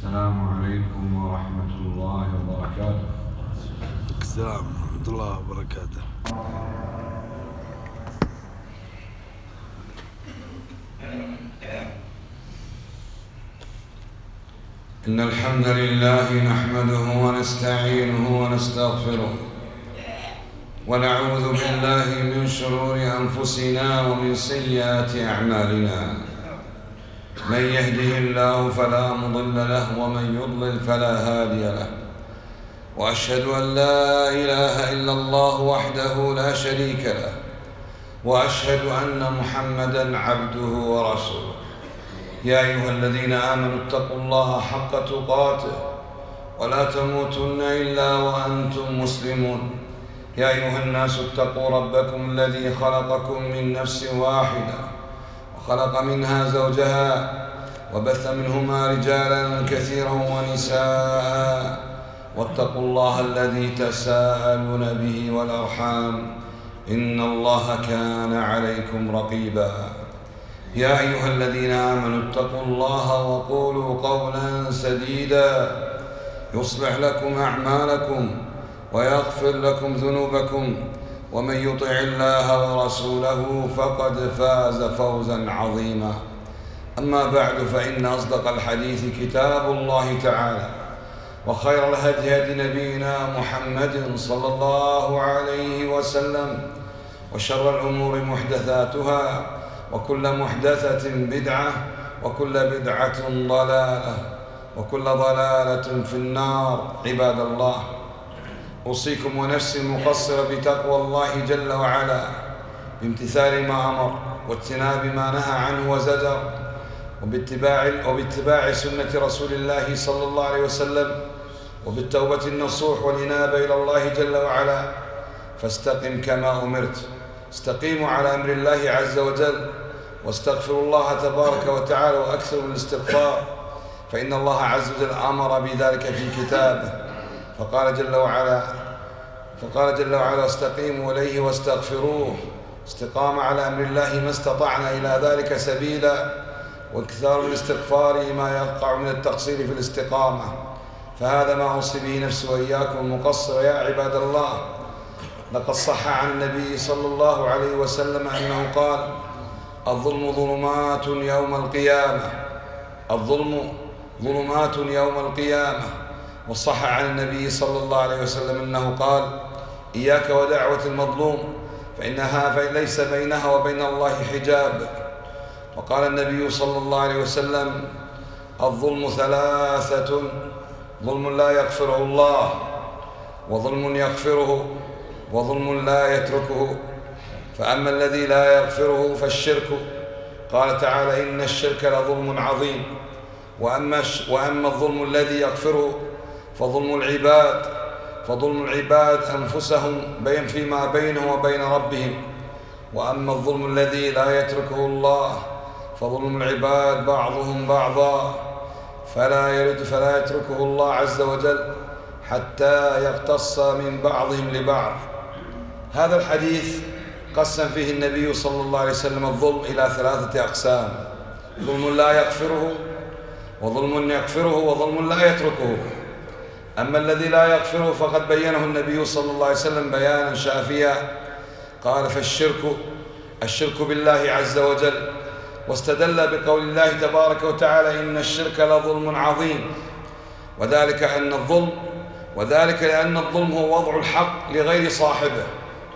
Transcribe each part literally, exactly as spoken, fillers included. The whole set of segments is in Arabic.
السلام عليكم ورحمة الله وبركاته. السلام ورحمة الله وبركاته. إن الحمد لله نحمده ونستعينه ونستغفره ونعوذ بالله من شرور أنفسنا ومن سيئات أعمالنا. من يهده الله فلا مضل له ومن يضلل فلا هادي له، وأشهد أن لا إله إلا الله وحده لا شريك له، وأشهد أن محمدًا عبده ورسوله. يا أيها الذين آمنوا اتقوا الله حق تقاته ولا تموتن إلا وأنتم مسلمون. يا أيها الناس اتقوا ربكم الذي خلقكم من نفس واحدة وخلق منها زوجها وبث منهما رجالا كثيرا ونساء، واتقوا الله الذي تساءلون به والأرحام إن الله كان عليكم رقيبا. يا أيها الذين آمنوا اتقوا الله وقولوا قولا سديدا يصلح لكم أعمالكم ويغفر لكم ذنوبكم، ومن يطع الله ورسوله فقد فاز فوزا عظيما. أما بعد، فإن أصدق الحديث كتاب الله تعالى، وخير الهدي هدي نبينا محمد صلى الله عليه وسلم، وشر الأمور محدثاتها، وكل محدثة بدعة، وكل بدعة ضلالة، وكل ضلالة في النار. عباد الله، أوصيكم ونفسي المقصرة بتقوى الله جل وعلا، بامتثال ما أمر واجتناب ما نهى عنه وزجر، وباتباع, وباتباع سنة رسول الله صلى الله عليه وسلم، وبالتوبة النصوح والإنابة إلى الله جل وعلا. فاستقم كما أمرت، استقيموا على أمر الله عز وجل، واستغفروا الله تبارك وتعالى وأكثروا من الاستغفار، فإن الله عز وجل أمر بذلك في كتابه، فقال جل وعلا فقال جل وعلا استقيموا إليه واستغفروه. استقام على أمر الله ما استطعنا إلى ذلك سبيلا، واكثار من الاستغفار ما يقع من التقصير في الاستقامة. فهذا ما أوصي به نفسي وإياكم المقصر يا عباد الله. لقد صح عن النبي صلى الله عليه وسلم أنه قال: الظلم ظلمات يوم القيامة الظلم ظلمات يوم القيامة. وصح عن النبي صلى الله عليه وسلم أنه قال: إياك ودعوة المظلوم فإنها ليس بينها وبين الله حجاب. وقال النبي صلى الله عليه وسلم: الظلم ثلاثة: ظلم لا يغفره الله، وظلم يغفره، وظلم لا يتركه. فأما الذي لا يغفره فالشرك، قال تعالى: إن الشرك لظلم عظيم. وأما, وأما الظلم الذي يغفره فظلم العباد فظلم العباد أنفسهم بين فيما بينهم وبين ربهم. وأما الظلم الذي لا يتركه الله فظلم العباد بعضهم بعضا، فلا يرد فلا يتركه الله عز وجل حتى يقتص من بعضهم لبعض. هذا الحديث قسم فيه النبي صلى الله عليه وسلم الظلم إلى ثلاثة أقسام: ظلم لا يغفره، وظلم يغفره، وظلم لا يتركه. أما الذي لا يغفره فقد بينه النبي صلى الله عليه وسلم بيانا شافيا، قال: فالشرك الشرك بالله عز وجل، واستدل بقول الله تبارك وتعالى: إن الشرك لظلم عظيم. وذلك أن الظلم وذلك لأن الظلم هو وضع الحق لغير صاحبه،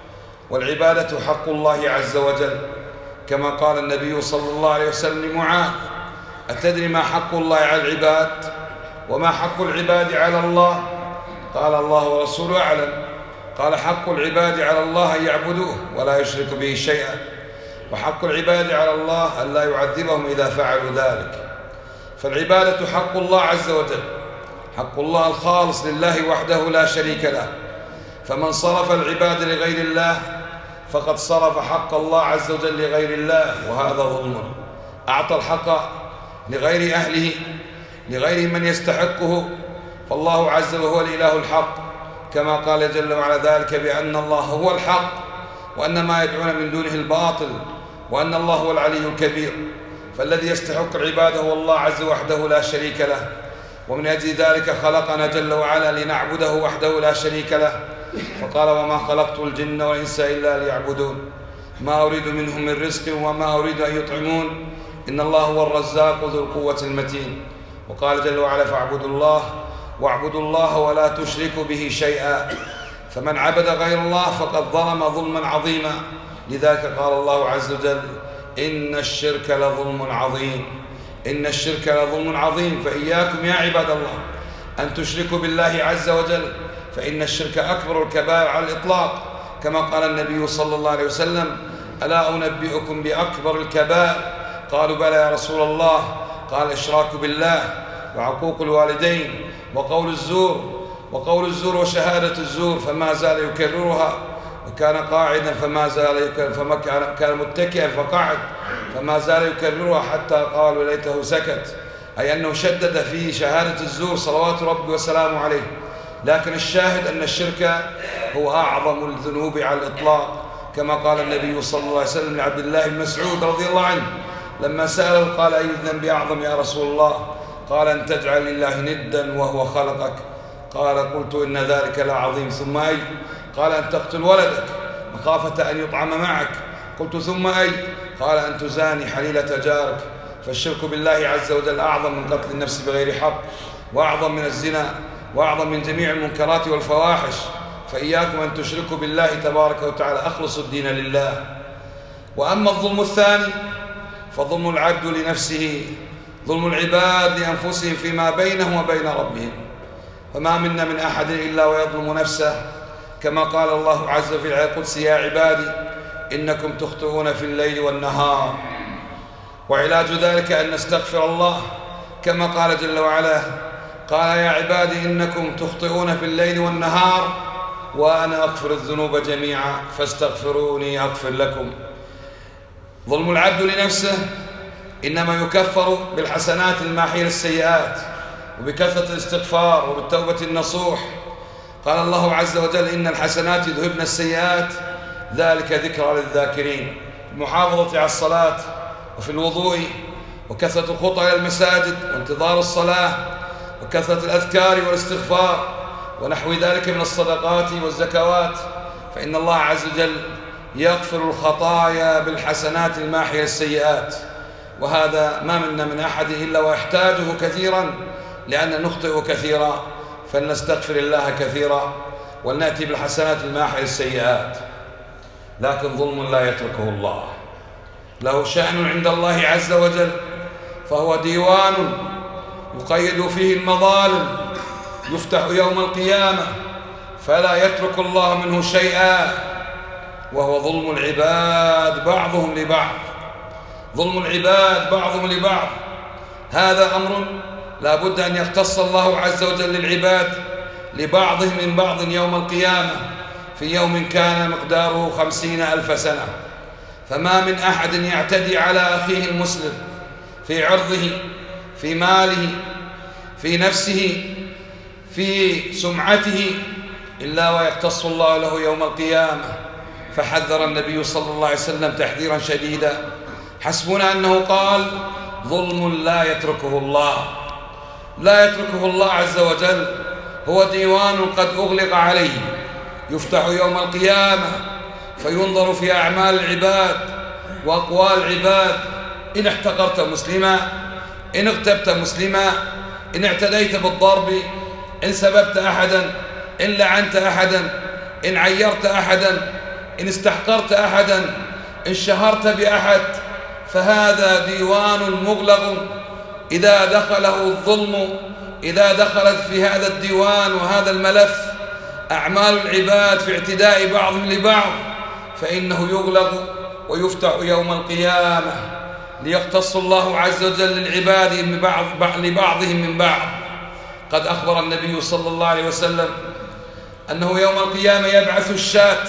والعبادة حق الله عز وجل، كما قال النبي صلى الله عليه وسلم لمعاذ: أتدري ما حق الله على العباد وما حق العباد على الله؟ قال: الله ورسوله أعلم. قال: حق العباد على الله أن يعبدوه ولا يشرك به شيئا، وحق العباد على الله أن لا يعذبهم إذا فعلوا ذلك. فالعبادة حق الله عز وجل، حق الله الخالص لله وحده لا شريك له. فمن صرف العباد لغير الله فقد صرف حق الله عز وجل لغير الله، وهذا ظلم. أعطى الحق لغير أهله، لغير من يستحقه، فالله عز وجل هو الإله الحق، كما قال جل وعلا ذلك بأن الله هو الحق وأن ما يدعون من دونه الباطل وأن الله هو العلي الكبير. فالذي يستحق العبادة هو الله عز وحده لا شريك له، ومن أجل ذلك خلقنا جل وعلا لنعبده وحده لا شريك له، فقال وما خلقت الجن والإنس إلا ليعبدون ما أريد منهم من رزق وما أريد أن يطعمون إن الله هو الرزاق ذو القوة المتين. وقال جل وعلا فاعبدوا الله واعبدوا الله ولا تشركوا به شيئا، فمن عبد غير الله فقد ظلم ظلما عظيما. لذلك قال الله عز وجل إن الشرك لظلم عظيم، إن الشرك لظلم عظيم. فإياكم يا عباد الله أن تشركوا بالله عز وجل، فإن الشرك أكبر الكبائر على الإطلاق، كما قال النبي صلى الله عليه وسلم ألا أنبئكم بأكبر الكبائر؟ قالوا بلى يا رسول الله، قال الإشراك بالله وعقوق الوالدين وقول الزور وقول الزور وشهادة الزور، فما زال يكررها، وكان قاعدا فما زال يكرر، فما كان متكئا فقعد فما زال يكررها حتى قالوا ليته سكت، أي أنه شدد في شهادة الزور صلوات ربي وسلامه عليه. لكن الشاهد أن الشرك هو أعظم الذنوب على الإطلاق، كما قال النبي صلى الله عليه وسلم لعبد الله بن مسعود رضي الله عنه لما سأله قال أي الذنب أعظم يا رسول الله؟ قال أن تجعل لله ندا وهو خلقك. قال قلت إن ذلك لعظيم، ثم أي؟ قال أن تقتل ولدك مخافة أن يطعم معك. قلت ثم أي؟ قال أن تزاني حليلة جارك. فالشرك بالله عز وجل أعظم من قتل النفس بغير حق، وأعظم من الزنا، وأعظم من جميع المنكرات والفواحش. فإياكم أن تشركوا بالله تبارك وتعالى، أخلصوا الدين لله. وأما الظلم الثاني فظلم العبد لنفسه، ظلم العباد لأنفسهم فيما بينهم وبين ربهم. فما منا من أحد إلا ويظلم نفسه، كما قال الله عز وجل في الآية القدسية يا عبادي إنكم تخطئون في الليل والنهار. وعلاج ذلك أن نستغفر الله، كما قال جل وعلا قال يا عبادي إنكم تخطئون في الليل والنهار وأنا أغفر الذنوب جميعا فاستغفروني أغفر لكم. ظلم العبد لنفسه إنما يكفر بالحسنات الماحية للسيئات، وبكثرة الاستغفار وبالتوبة النصوح. قال الله عز وجل إن الحسنات يذهبن السيئات ذلك ذكرى للذاكرين. المحافظة على الصلاة وفي الوضوء، وكثرة الخطى إلى المساجد وانتظار الصلاة، وكثرة الأذكار والاستغفار ونحو ذلك من الصدقات والزكوات، فإن الله عز وجل يغفر الخطايا بالحسنات الماحية للسيئات. وهذا ما منا من أحد إلا ويحتاجه كثيرا، لأن نخطئ كثيرا، فلنستغفر الله كثيرا ولنأتي بالحسنات الماحية للسيئات. لكن ظلم لا يتركه الله، له شأن عند الله عز وجل، فهو ديوان يقيد فيه المظالم، يفتح يوم القيامة فلا يترك الله منه شيئا، وهو ظلم العباد بعضهم لبعض. ظلم العباد بعضهم لبعض هذا أمر لا بد أن يختص الله عز وجل للعباد لبعضهم من بعض يوم القيامة، في يوم كان مقداره خمسين ألف سنة. فما من أحد يعتدي على أخيه المسلم في عرضه، في ماله، في نفسه، في سمعته، إلا ويختص الله له يوم القيامة. فحذر النبي صلى الله عليه وسلم تحذيرا شديدا، حسبنا أنه قال ظلم لا يتركه الله، لا يتركه الله عز وجل، هو ديوان قد أغلق عليه، يفتح يوم القيامة فينظر في أعمال العباد وأقوال العباد. إن احتقرت مسلما، إن اغتبت مسلما، إن اعتديت بالضرب، إن سببت أحدا، إن لعنت أحدا، إن عيرت أحدا، إن استحقرت أحدا، إن شهرت بأحد، فهذا ديوان مغلق. إذا دخله الظلم، إذا دخلت في هذا الديوان وهذا الملف أعمال العباد في اعتداء بعضهم لبعض، فإنه يغلق ويفتح يوم القيامة ليختص الله عز وجل للعباد لبعضهم من بعض. قد أخبر النبي صلى الله عليه وسلم أنه يوم القيامة يبعث الشاة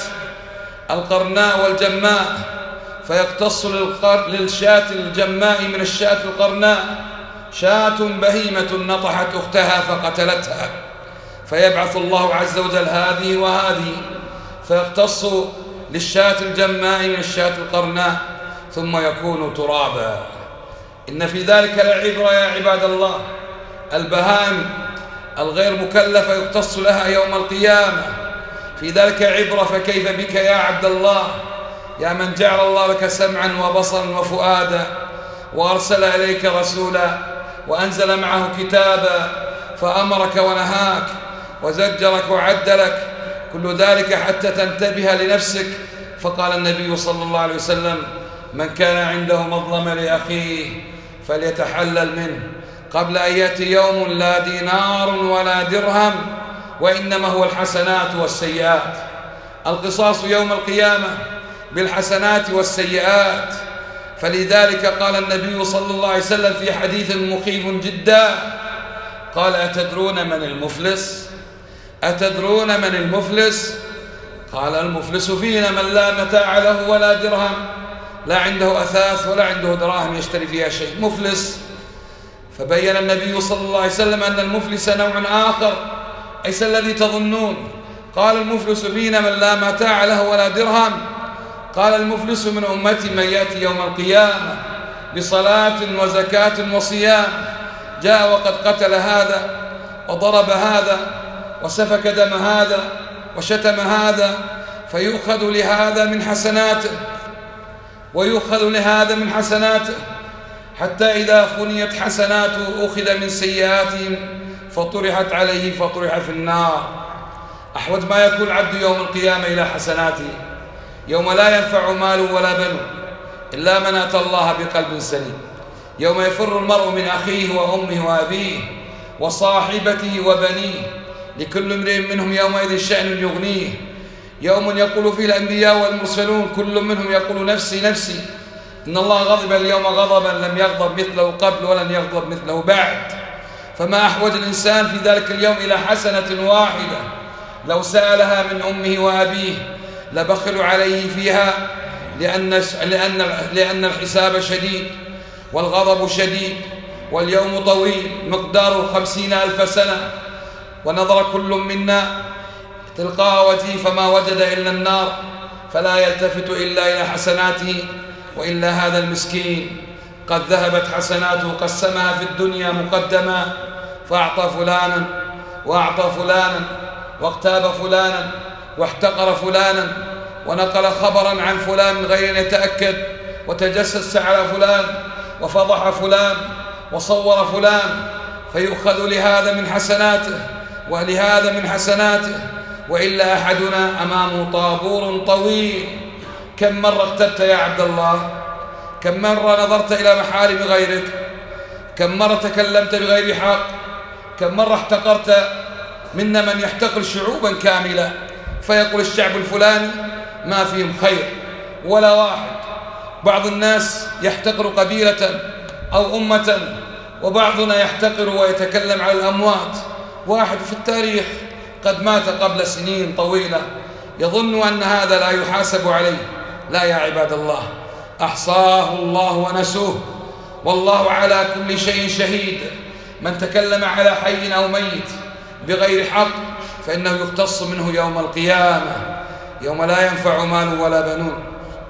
القرناء والجماء، فيقتص للشاة الجماء من الشاة القرناء شاة بهيمة نطحت أختها فقتلتها، فيبعث الله عز وجل هذه وهذه، فيقتص للشاة الجماء من الشاة القرناء ثم يكون ترابا. إن في ذلك لعبرة يا عباد الله، البهائم الغير مكلفة يقتص لها يوم القيامة، في ذلك عبرة. فكيف بك يا عبد الله، يا من جعل الله لك سمعا وبصرا وفؤادا، وأرسل إليك رسولا، وأنزل معه كتابا، فأمرك ونهاك وزجرك وعدلك، كل ذلك حتى تنتبه لنفسك. فقال النبي صلى الله عليه وسلم: من كان عنده مظلمة لأخيه فليتحلل منه قبل أن يأتي يوم لا دينار ولا درهم، وإنما هو الحسنات والسيئات. القصاص يوم القيامة بالحسنات والسيئات. فلذلك قال النبي صلى الله عليه وسلم في حديث مخيف جدا، قال: أتدرون من المفلس؟ أتدرون من المفلس؟ قال: المفلس فينا من لا متاع له ولا درهم، لا عنده أثاث ولا عنده دراهم يشتري فيها شيء، مفلس. فبين النبي صلى الله عليه وسلم أن المفلس نوع آخر ليس الذي تظنون. قال: المفلس فينا من لا متاع له ولا درهم. قال: المفلس من أمتي من يأتي يوم القيامة بصلاة وزكاة وصيام، جاء وقد قتل هذا وضرب هذا وسفك دم هذا وشتم هذا، فيؤخذ لهذا من حسناته ويؤخذ لهذا من حسناته، حتى إذا فنيت حسناته أخذ من سيئاتهم فطرحت عليه فطرح في النار. أحوج ما يكون العبد يوم القيامة إلى حسناته، يوم لا ينفع مال ولا بنون إلا من أتى الله بقلب سليم، يوم يفر المرء من أخيه وأمه وأبيه وصاحبته وبنيه، لكل امرئ منهم يومئذ شأن يغنيه، يوم يقول فيه الأنبياء والمرسلون كل منهم يقول نفسي نفسي، إن الله غضب اليوم غضبا لم يغضب مثله قبل ولن يغضب مثله بعد. فما أحوج الإنسان في ذلك اليوم إلى حسنة واحدة، لو سألها من أمه وأبيه لبخلوا عليه فيها، لأن, لأن, لأن الحساب شديد والغضب شديد واليوم طويل مقداره خمسين ألف سنة، ونظر كل منا تلقاء وجهه فما وجد إلا النار، فلا يلتفت إلا إلى حسناته. وإلا هذا المسكين قد ذهبت حسناته قسمها في الدنيا مقدما، فأعطى فلانا وأعطى فلانا واغتاب فلانا واحتقر فلانا ونقل خبرا عن فلان من غير أن يتأكد، وتجسس على فلان وفضح فلان وصور فلان، فيؤخذ لهذا من حسناته ولهذا من حسناته. وإلا أحدنا أمامه طابور طويل. كم مرة اغتبت يا عبد الله؟ كم مرة نظرت إلى محارم غيرك؟ كم مرة تكلمت بغير حق؟ كم مرة احتقرت؟ منا من يحتقر شعوبا كاملة، فيقول الشعب الفلاني ما فيهم خير ولا واحد. بعض الناس يحتقر قبيلة أو أمة، وبعضنا يحتقر ويتكلم على الأموات. واحد في التاريخ قد مات قبل سنين طويلة يظن أن هذا لا يحاسب عليه. لا يا عباد الله، أحصاه الله ونسوه، والله على كل شيء شهيد. من تكلم على حي أو ميت بغير حق فإنه يقتص منه يوم القيامة، يوم لا ينفع مال ولا بنون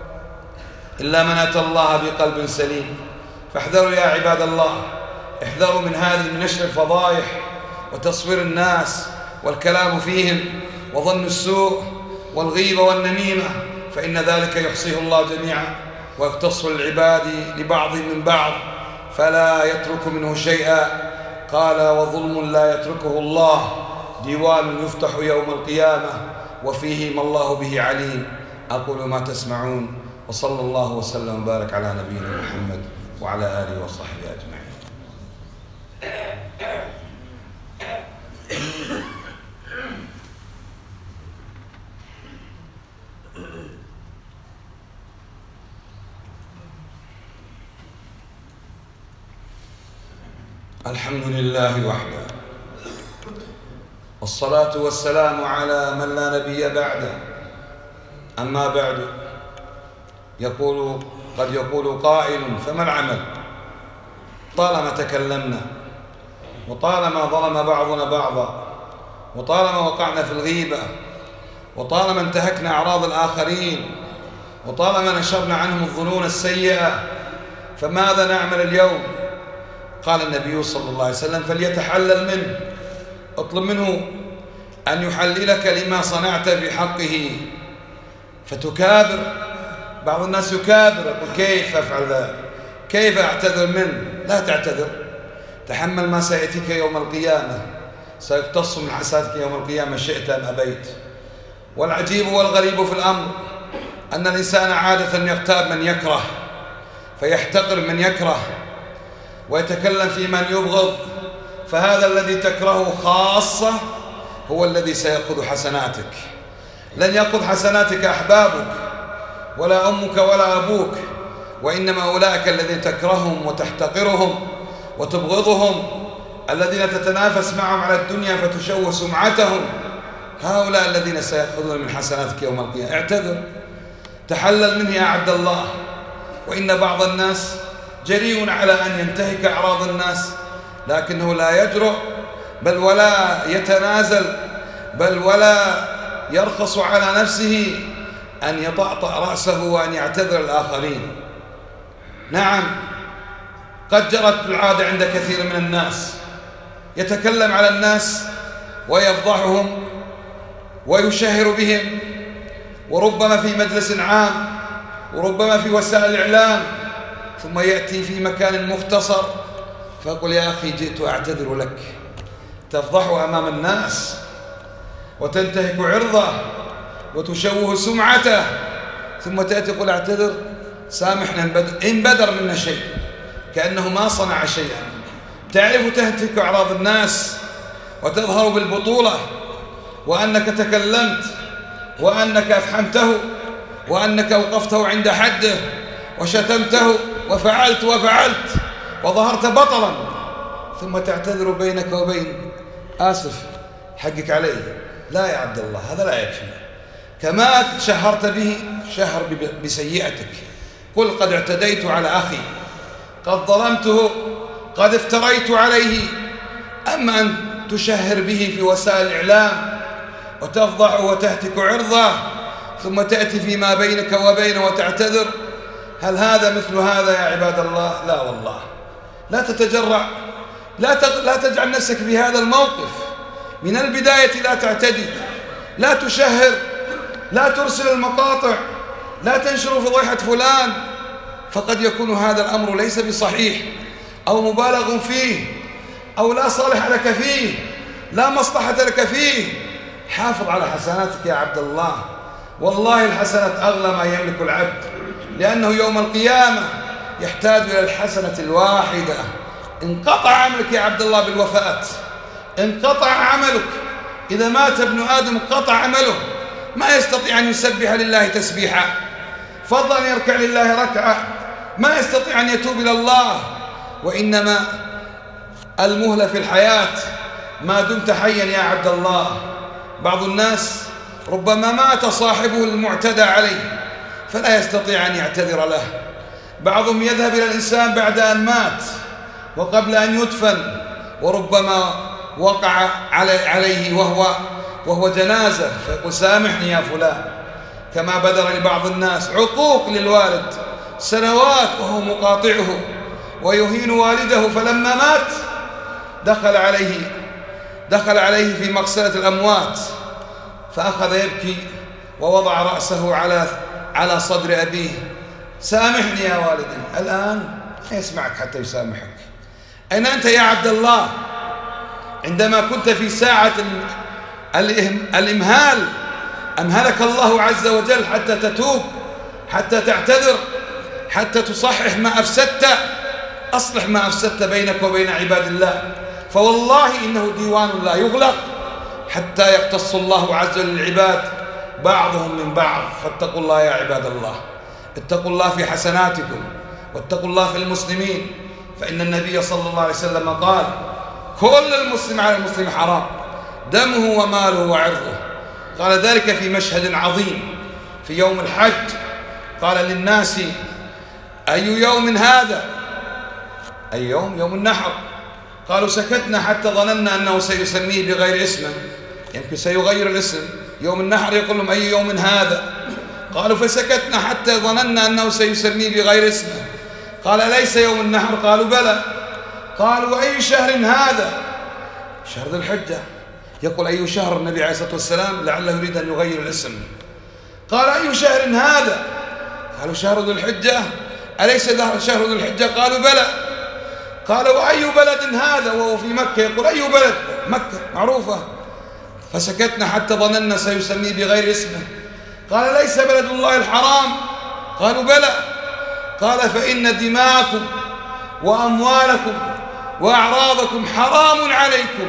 إلا من أتى الله بقلب سليم. فاحذروا يا عباد الله، احذروا من هذه من نشر الفضائح وتصوير الناس والكلام فيهم وظن السوء والغيبة والنميمة، فإن ذلك يحصيه الله جميعا ويقتص العباد لبعض من بعض فلا يترك منه شيئا. قال: وظلم لا يتركه الله ديوان يفتح يوم القيامة وفيه ما الله به عليم. أقول ما تسمعون، وصلى الله وسلم وبارك على نبينا محمد وعلى آله وصحبه أجمعين. الحمد لله وحده، والصلاة والسلام على من لا نبي بعده. أما بعد، يقول قد يقول قائل: فما العمل؟ طالما تكلمنا، وطالما ظلم بعضنا بعضا، وطالما وقعنا في الغيبة، وطالما انتهكنا أعراض الآخرين، وطالما نشرنا عنهم الظنون السيئة، فماذا نعمل اليوم؟ قال النبي صلى الله عليه وسلم فليتحلل منه، اطلب منه أن يحللك لما صنعت بحقه. فتكابر، بعض الناس يكابر يقول كيف أفعل ذلك، كيف أعتذر منه؟ لا تعتذر، تحمل ما سيأتيك يوم القيامة، سيقتص من حسناتك يوم القيامة شئت أم أبيت. والعجيب والغريب في الأمر أن الإنسان عادة يغتاب من يكره، فيحتقر من يكره ويتكلم في من يبغض، فهذا الذي تكرهه خاصة هو الذي سيأخذ حسناتك. لن يأخذ حسناتك أحبابك ولا أمك ولا أبوك، وإنما أولئك الذين تكرههم وتحتقرهم وتبغضهم، الذين تتنافس معهم على الدنيا فتشوه سمعتهم، هؤلاء الذين سيأخذون من حسناتك يوم القيامة. اعتذر، تحلل منه يا عبد الله. وإن بعض الناس جريء على أن ينتهك أعراض الناس، لكنه لا يجرؤ بل ولا يتنازل بل ولا يرخص على نفسه أن يطأطأ رأسه وأن يعتذر الآخرين. نعم، قد جرت العادة عند كثير من الناس، يتكلم على الناس ويفضحهم ويشهر بهم، وربما في مجلس عام وربما في وسائل الإعلام، ثم يأتي في مكان مختصر فيقول يا أخي جئت أعتذر لك. تفضحه أمام الناس وتنتهك عرضه وتشوه سمعته، ثم تأتي تقول اعتذر، سامحنا إن بدر منا شيء، كأنه ما صنع شيئا. تعرف تهتك أعراض الناس وتظهر بالبطولة، وأنك تكلمت وأنك أفحمته وأنك أوقفته عند حده وشتمته وفعلت وفعلت وظهرت بطلا، ثم تعتذر بينك وبين آسف حقك علي. لا يا عبد الله، هذا لا يكفي. كما شهرت به شهر بسيئتك، قل قد اعتديت على أخي، قد ظلمته، قد افتريت عليه. أما أن تشهر به في وسائل الإعلام وتفضح وتهتك عرضه ثم تأتي فيما بينك وبينه وتعتذر، هل هذا مثل هذا يا عباد الله؟ لا والله، لا تتجرع، لا لا تجعل نفسك في هذا الموقف من البداية. لا تعتدي، لا تشهر، لا ترسل المقاطع، لا تنشر فضيحة فلان، فقد يكون هذا الأمر ليس بصحيح أو مبالغ فيه أو لا صالح لك فيه، لا مصلحة لك فيه. حافظ على حسناتك يا عبد الله، والله الحسنة أغلى ما يملك العبد، لأنه يوم القيامة يحتاج إلى الحسنة الواحدة. انقطع عملك يا عبد الله بالوفاة، انقطع عملك. إذا مات ابن آدم انقطع عمله، ما يستطيع أن يسبح لله تسبيحا، فضلا أن يركع لله ركعة، ما يستطيع أن يتوب إلى الله. وإنما المهلة في الحياة ما دمت حيا يا عبد الله. بعض الناس ربما مات صاحبه المعتدى عليه فلا يستطيع أن يعتذر له. بعضهم يذهب إلى الإنسان بعد أن مات وقبل أن يدفن، وربما وقع عليه وهو وهو جنازة، فيقول سامحني يا فلان. كما بدر لبعض الناس عقوق للوالد سنوات وهو مقاطعه ويهين والده، فلما مات دخل عليه دخل عليه في مغسلة الأموات فأخذ يبكي ووضع رأسه على على صدر أبيه. سامحني يا والدي. الآن يسمعك حتى يسامحك. أين أنت يا عبد الله عندما كنت في ساعة الإمهال؟ أمهلك الله عز وجل حتى تتوب، حتى تعتذر، حتى تصحح ما أفسدت. أصلح ما أفسدت بينك وبين عباد الله، فوالله إنه ديوان لا يغلق حتى يقتص الله عز وجل العباد بعضهم من بعض. فاتقوا الله يا عباد الله، اتقوا الله في حسناتكم، واتقوا الله في المسلمين، فإن النبي صلى الله عليه وسلم قال كل المسلم على المسلم حرام، دمه وماله وعرضه. قال ذلك في مشهد عظيم في يوم الحج، قال للناس أي يوم هذا؟ أي يوم؟ يوم النحر. قالوا سكتنا حتى ظننا أنه سيسميه بغير اسمه، يمكن سيغير الاسم. يوم النحر يقول لهم أي يوم هذا؟ قالوا فسكتنا حتى ظننا أنه سيسميه بغير اسمه. قال ليس يوم النحر؟ قالوا بلى. قالوا وأي شهر هذا؟ شهر ذي الحجة. يقول أي شهر؟ النبي عليه الصلاة والسلام لعله يريد أن يغير الاسم. قال أي شهر هذا؟ قالوا شهر ذي الحجة. أليس شهر ذي الحجة؟ قالوا بلى. قال وأي بلد هذا؟ وهو في مكة. يقول أي بلد؟ مكة معروفة. فسكتنا حتى ظننا سيسميه بغير اسمه. قال ليس بلد الله الحرام؟ قالوا بلى. قال فإن دماءكم وأموالكم وأعراضكم حرام عليكم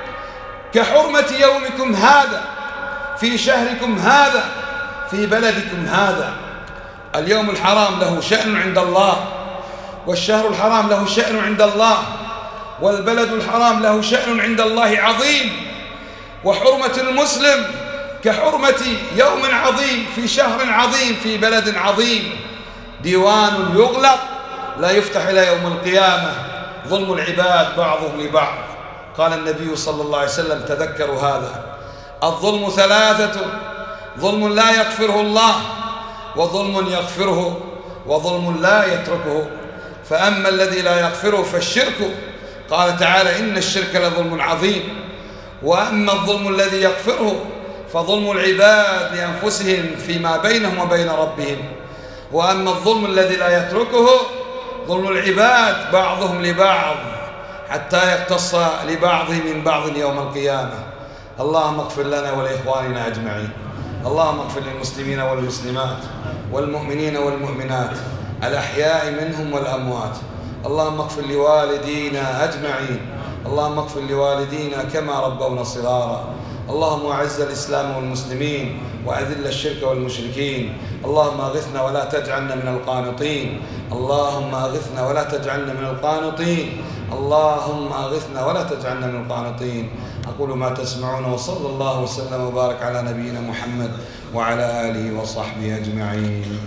كحرمة يومكم هذا في شهركم هذا في بلدكم هذا. اليوم الحرام له شأن عند الله، والشهر الحرام له شأن عند الله، والبلد الحرام له شأن عند الله عظيم. وحرمة المسلم كحرمة يوم عظيم في شهر عظيم في بلد عظيم. ديوان يغلق لا يفتح إلى يوم القيامة. ظلم العباد بعضهم لبعض. قال النبي صلى الله عليه وسلم تذكروا هذا: الظلم ثلاثة: ظلم لا يغفره الله، وظلم يغفره، وظلم لا يتركه. فأما الذي لا يغفره فالشرك، قال تعالى إن الشرك لظلم عظيم. وأما الظلم الذي يغفره فظلم العباد لأنفسهم فيما بينهم وبين ربهم. وأما الظلم الذي لا يتركه ظلم العباد بعضهم لبعض حتى يقتص لبعضهم من بعض يوم القيامة. اللهم اغفر لنا ولإخواننا أجمعين. اللهم اغفر للمسلمين والمسلمات والمؤمنين والمؤمنات الأحياء منهم والأموات. اللهم اغفر لوالدينا أجمعين. اللهم اغفر لوالدينا كما ربونا صغارا. اللهم أعز الإسلام والمسلمين وأذل الشرك والمشركين. اللهم أغثنا ولا تجعلنا من القانطين. اللهم أغثنا ولا تجعلنا من القانطين. اللهم أغثنا ولا تجعلنا من القانطين. أقول ما تسمعون، وصلى الله وسلم وبارك على نبينا محمد وعلى آله وصحبه أجمعين.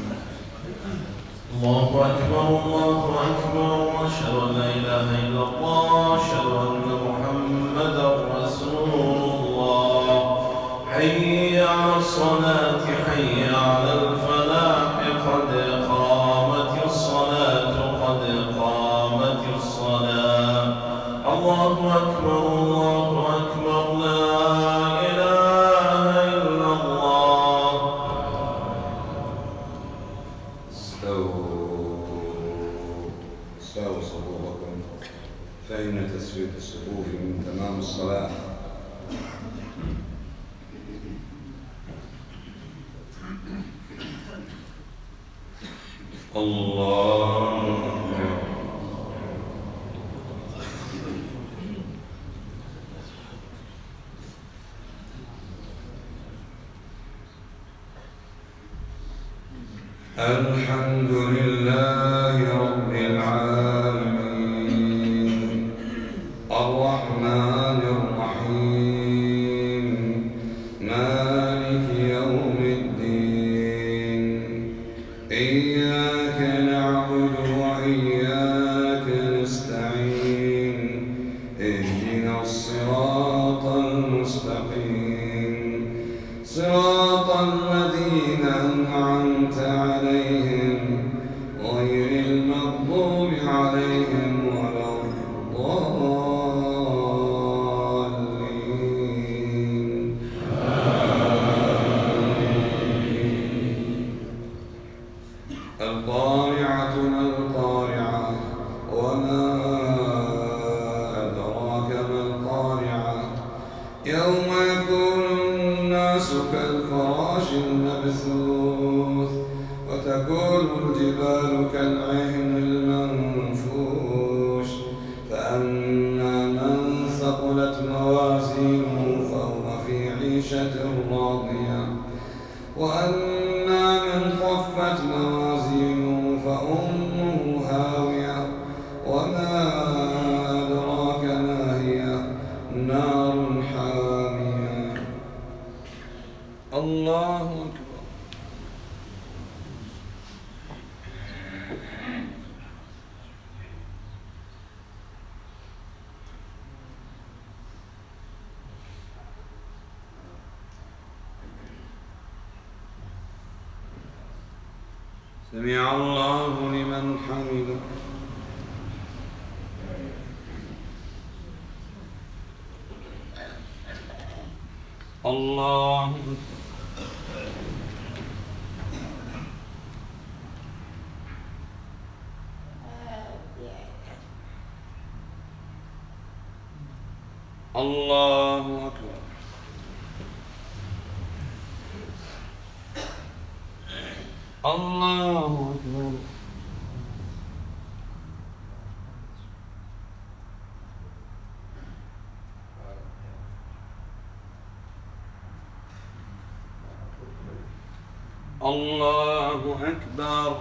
الله أكبر الله أكبر، أشهد أن لا إله إلا الله، أشهد أن محمدا رسول الله. حي على الصلاة، حي على الفلاح، قد قامت الصلاة، قد قامت الصلاة. الله أكبر الله أكبر، لا إله إلا الله. استووا صفوفكم فإن تسوية الصفوف من تمام الصلاة. الله أكبر. الحمد لله رب العالمين، الرحمن الرحيم، مالك يوم الدين. إياك نعبد وإياك نستعين، اهدنا الصراط المستقيم، صراط الذين أنعمت عليهم غير المغضوب عليهم ولا الضالين. القارعة ما القارعة، وما أدراك ما القارعة. يوم يكون الناس كالفراش المبثوث، وتكون الجبال كالعهن المنفوش. فأما من ثقلت موازينه فهو في عيشة راضية، وأما من خفت موازينه فأمه هاوية، وما أدراك ما هي، نار حامية. الله أكبر. سمع الله لمن حمده. الله الله أكبر. الله أكبر. الله أكبر.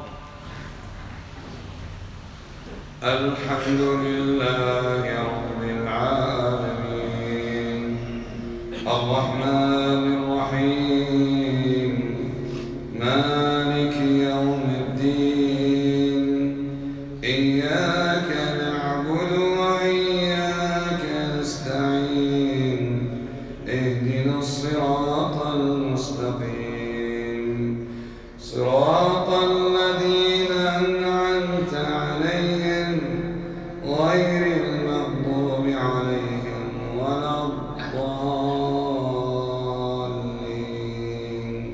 الحمد لله رب العالمين الرحمن الرحيم مالك يوم الدين إياك نعبد وإياك نستعين اهدنا الصراط المستقيم صراط الذين أنعمت عليهم غير المغضوب عليهم ولا الضالين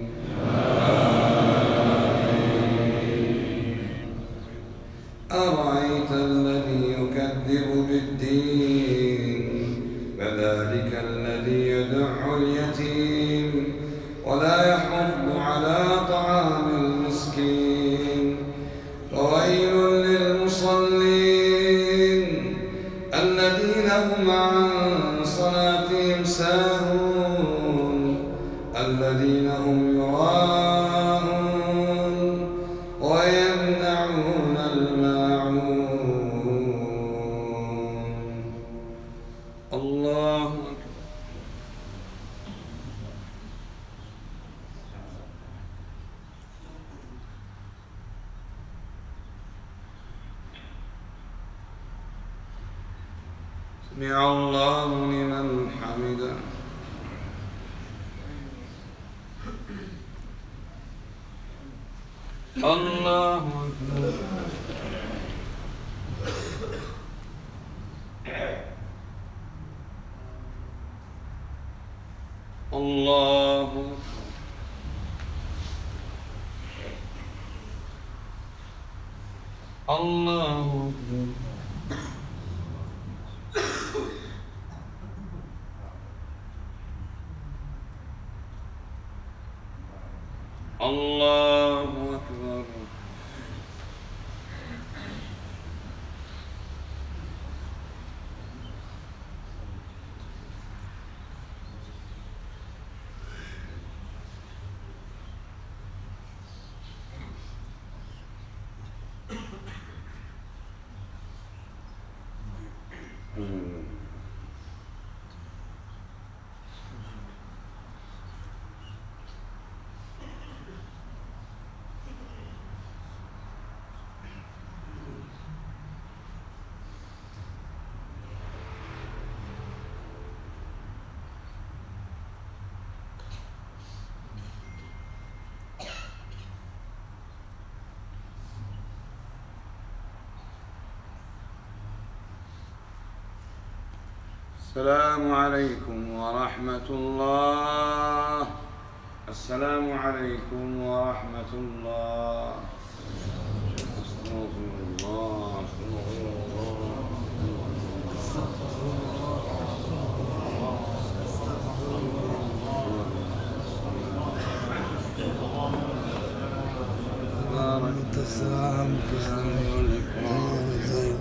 أرأيت الذي يكذب بالدين فذلك الذي يدع اليتيم ولا يحض على طعام المسكين فويل للمصلين الذين هم عن صلاتهم ساهون الذين هم يراءون ويمنعون الماعون. الله أكبر. سمع الله لمن حمده. الله أكبر. الله أكبر. الله أكبر. الله أكبر. السلام عليكم ورحمة الله. السلام عليكم ورحمة الله. استغفر الله. السلام عليكم.